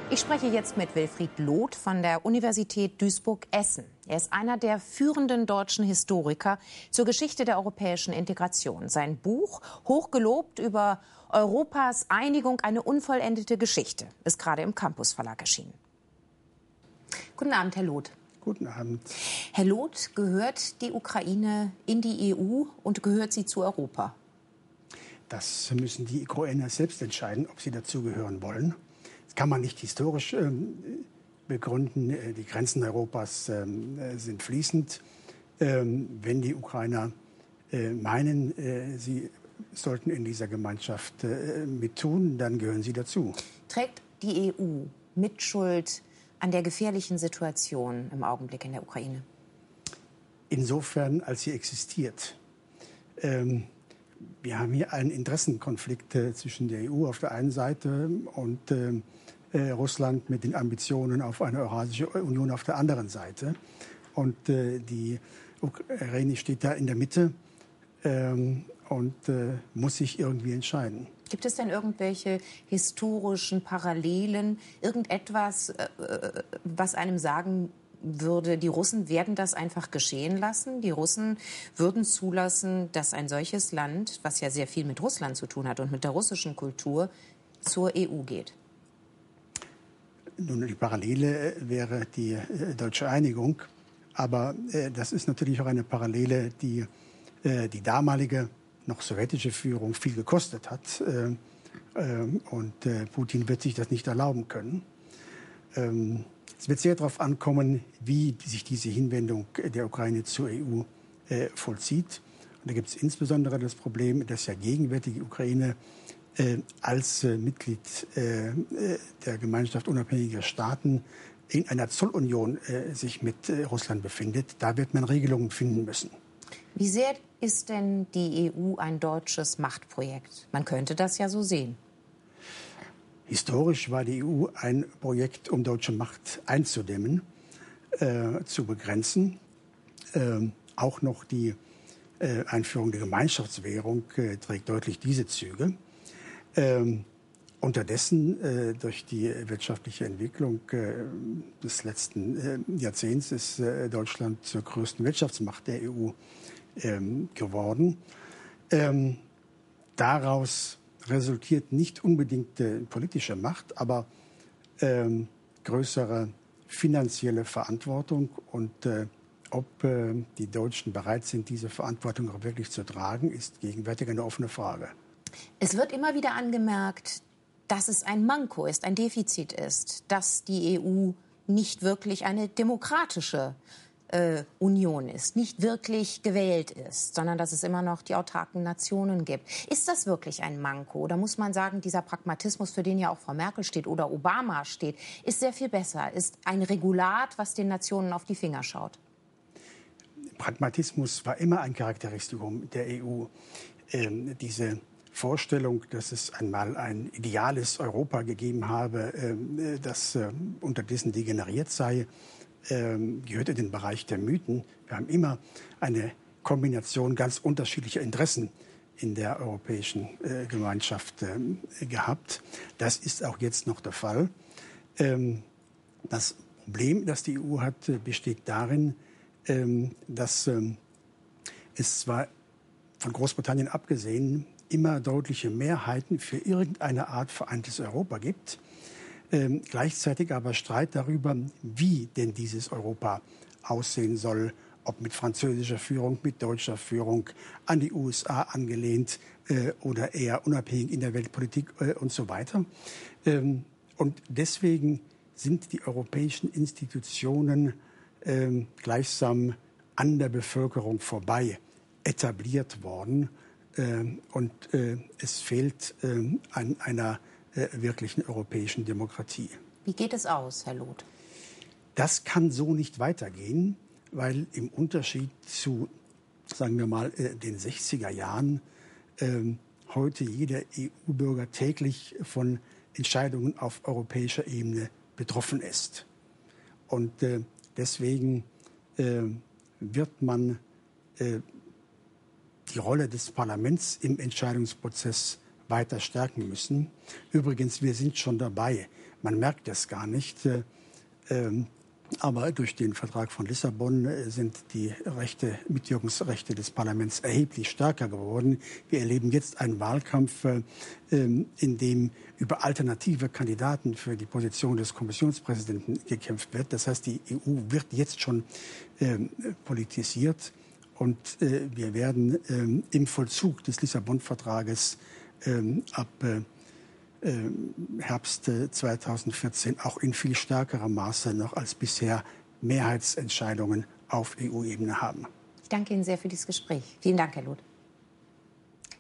Ich spreche jetzt mit Wilfried Loth von der Universität Duisburg-Essen. Er ist einer der führenden deutschen Historiker zur Geschichte der europäischen Integration. Sein Buch, hochgelobt über Europas Einigung, eine unvollendete Geschichte, ist gerade im Campus Verlag erschienen. Guten Abend, Herr Loth. Guten Abend. Herr Loth, gehört die Ukraine in die EU und gehört sie zu Europa? Das müssen die Ukrainer selbst entscheiden, ob sie dazugehören wollen. Das kann man nicht historisch begründen. Die Grenzen Europas sind fließend. Wenn die Ukrainer meinen, sie sollten in dieser Gemeinschaft mittun, dann gehören sie dazu. Trägt die EU Mitschuld an der gefährlichen Situation im Augenblick in der Ukraine? Insofern, als sie existiert. Wir haben hier einen Interessenkonflikt zwischen der EU auf der einen Seite und Russland mit den Ambitionen auf eine Eurasische Union auf der anderen Seite. Und die Ukraine steht da in der Mitte und muss sich irgendwie entscheiden. Gibt es denn irgendwelche historischen Parallelen, irgendetwas, was einem sagen würde, die Russen werden das einfach geschehen lassen? Die Russen würden zulassen, dass ein solches Land, was ja sehr viel mit Russland zu tun hat und mit der russischen Kultur, zur EU geht? Nun, die Parallele wäre die deutsche Einigung. Aber das ist natürlich auch eine Parallele, die die damalige noch sowjetische Führung viel gekostet hat. Und Putin wird sich das nicht erlauben können. Es wird sehr darauf ankommen, wie sich diese Hinwendung der Ukraine zur EU vollzieht. Und da gibt es insbesondere das Problem, dass ja gegenwärtig die Ukraine als Mitglied der Gemeinschaft unabhängiger Staaten in einer Zollunion sich mit Russland befindet. Da wird man Regelungen finden müssen. Wie sehr ist denn die EU ein deutsches Machtprojekt? Man könnte das ja so sehen. Historisch war die EU ein Projekt, um deutsche Macht einzudämmen, zu begrenzen. Auch noch die Einführung der Gemeinschaftswährung trägt deutlich diese Züge. Unterdessen, durch die wirtschaftliche Entwicklung des letzten Jahrzehnts, ist Deutschland zur größten Wirtschaftsmacht der EU geworden. Daraus resultiert nicht unbedingt politische Macht, aber größere finanzielle Verantwortung. Und ob die Deutschen bereit sind, diese Verantwortung auch wirklich zu tragen, ist gegenwärtig eine offene Frage. Es wird immer wieder angemerkt, dass es ein Manko ist, ein Defizit ist, dass die EU nicht wirklich eine demokratische Union ist, nicht wirklich gewählt ist, sondern dass es immer noch die autarken Nationen gibt. Ist das wirklich ein Manko? Oder muss man sagen, dieser Pragmatismus, für den ja auch Frau Merkel steht oder Obama steht, ist sehr viel besser, ist ein Regulat, was den Nationen auf die Finger schaut? Pragmatismus war immer ein Charakteristikum der EU. Diese Vorstellung, dass es einmal ein ideales Europa gegeben habe, das unterdessen degeneriert sei, gehört in den Bereich der Mythen. Wir haben immer eine Kombination ganz unterschiedlicher Interessen in der europäischen Gemeinschaft gehabt. Das ist auch jetzt noch der Fall. Das Problem, das die EU hat, besteht darin, dass es zwar von Großbritannien abgesehen immer deutliche Mehrheiten für irgendeine Art vereintes Europa gibt, gleichzeitig aber Streit darüber, wie denn dieses Europa aussehen soll, ob mit französischer Führung, mit deutscher Führung, an die USA angelehnt oder eher unabhängig in der Weltpolitik und so weiter. Und deswegen sind die europäischen Institutionen gleichsam an der Bevölkerung vorbei etabliert worden. Und es fehlt an einer wirklichen europäischen Demokratie. Wie geht es aus, Herr Loth? Das kann so nicht weitergehen, weil im Unterschied zu, sagen wir mal, den 60er Jahren heute jeder EU-Bürger täglich von Entscheidungen auf europäischer Ebene betroffen ist. Und deswegen wird man die Rolle des Parlaments im Entscheidungsprozess weiter stärken müssen. Übrigens, wir sind schon dabei Man merkt es gar nicht. Aber durch den Vertrag von Lissabon sind die Mitwirkungsrechte des Parlaments erheblich stärker geworden. Wir erleben jetzt einen Wahlkampf, in dem über alternative Kandidaten für die Position des Kommissionspräsidenten gekämpft wird. Das heißt, die EU wird jetzt schon politisiert. Und wir werden im Vollzug des Lissabon-Vertrages ab Herbst 2014 auch in viel stärkerem Maße noch als bisher Mehrheitsentscheidungen auf EU-Ebene haben. Ich danke Ihnen sehr für dieses Gespräch. Vielen Dank, Herr Luth.